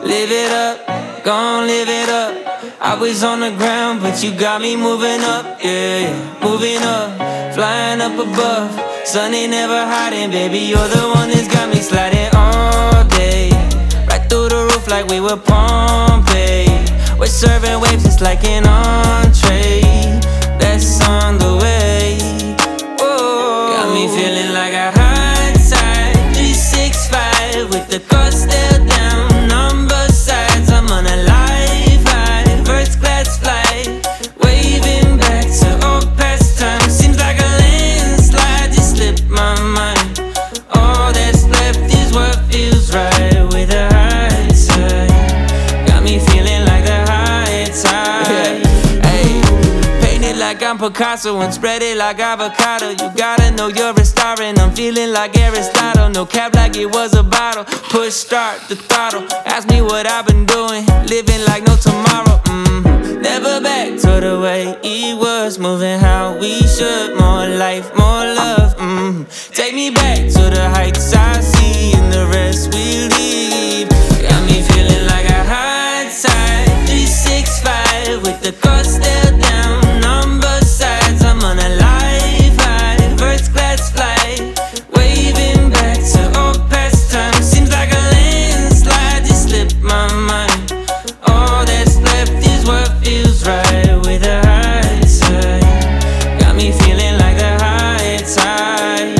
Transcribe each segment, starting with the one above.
Live it up, gon' live it up. I was on the ground, but you got me moving up, yeah, moving up, flying up above. Sun ain't never hiding, baby, you're the one that's got me sliding all day. Right through the roof like we were Pompeii. We're serving waves just like an entree. That's on the way. Whoa. Got me feeling like a high tide 365 with the cost still down on both sides. I'm on a life high, first class flight, waving back to old past times. Seems like a landslide just slipped my mind. All that's left is what feels right with a high tide. Got me feeling like the high tide. Hey, paint it like I'm Picasso and spread it like avocado. You gotta know you're a star and I'm feeling like Aristotle. No cap like it was a bottle. Push start the throttle. Ask me what I've been doing, living like no tomorrow. Never back to the way it was, moving how we should. More life, more love. Take me back to the heights I see and the rest we leave. Got me feeling like a high tide 365 with the cost still down on both sides. I'm on a life high, first class flight, waving back to old past times. Seems like a landslide just slipped my mind. All that's left is what feels right with a high tide. Got me feeling like the high tide.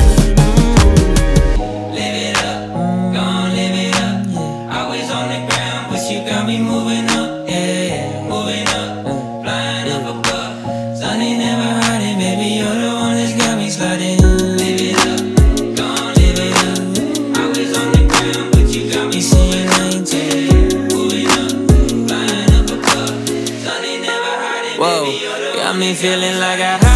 Live it up, gon' live it up. Always on the ground, but you got me moving up, yeah, moving up, flying up above. Sun ain't never hiding, baby, you're the one that's got me sliding. Live it up, gon' live it up. Always on the ground, but you got me seeing 19, moving up, flying up above. Sun ain't never hiding, baby, you're the one. Got me feeling like a